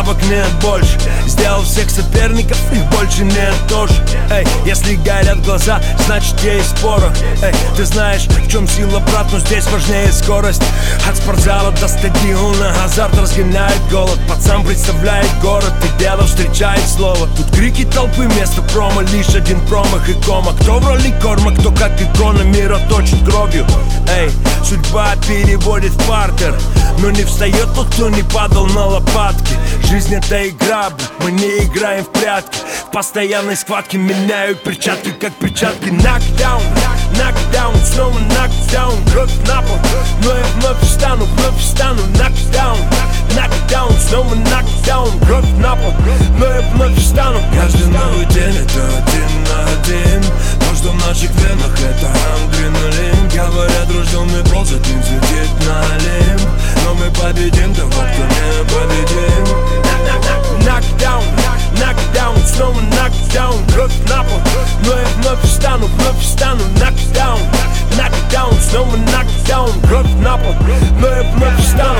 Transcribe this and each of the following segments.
бабок нет больше. Сделал всех соперников, их больше нет тоже. Эй, если горят глаза, значит есть порох. Эй, ты знаешь, в чем сила, брат, но здесь важнее скорость. От спортзала до стадиона азарт разгоняет голод. Пацан представляет город, и дело встречает слово. Тут крики толпы, место промо, лишь один промах и кома. Кто в роли корма, кто как икона мира точит кровью. Эй, судьба переводит в партер, но не встает тот, кто не падал на лопатки. Жизнь это игра, мы не играем в прятки. В постоянной схватке меняют перчатки, как перчатки. Нокдаун, нокдаун, снова нокдаун. Кровь на пол, но я вновь встану, нокдаун, нокдаун, снова нокдаун. Кровь на пол, но я вновь встану. Каждый новый день это один на один. То, что в наших венах, это адреналин. Говорят, рожденный ползать не взлетит на Олимп. Но мы победим того, кто не победим. Нокдаун, нокдаун, снова нокдаун. Кровь на пол, но я вновь встану, нокдаун, нокдаун, снова нокдаун. Кровь на пол, но я вновь встану.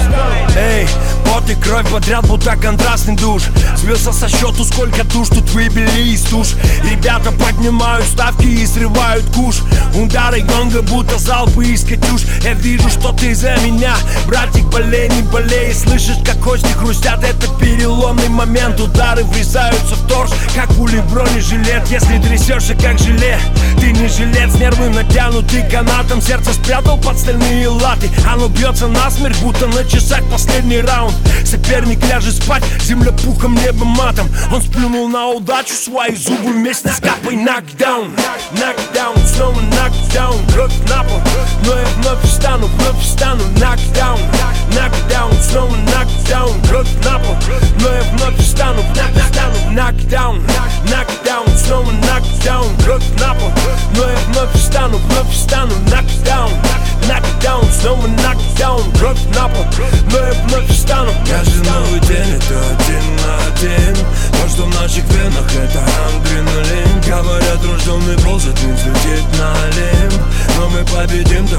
Эй, пот и кровь подряд, будто контрастный душ. Сбился со счету, сколько душ тут выбили из туш. Ребята поднимают ставки и срывают куш. Удары гонга, будто залпы из катюш. Я вижу, что ты за меня, братик, болей, не болей. Слышишь, как кости хрустят, это переломный момент. Удары врезаются в торс, как пули в бронежилет. Если трясешься, как желе, ты не жилец. Нервы натянуты канатом, сердце спрятал под стальные латы. Оно бьется насмерть, будто на часах последний раунд. Соперник ляжет спать, земля пухом, небо матом. Он сплюнул на удачу, свои зубы вместе с капой. Нокдаун, нокдаун, снова нокдаун. Кровь на пол, но я вновь встану, нокдаун, нокдаун, снова нокдаун. Кровь на пол, но я вновь встану, нокдаун, нокдаун, снова нокдаун. Кровь на пол, но я вновь встану, нокдаун, нокдаун, снова нокдаун. Кровь на пол, но я вновь встану. Каждый новый день это один на один. То, что в наших венах, это адреналин. Говорят, рожденный ползать не взлетит на Олимп. Но мы победим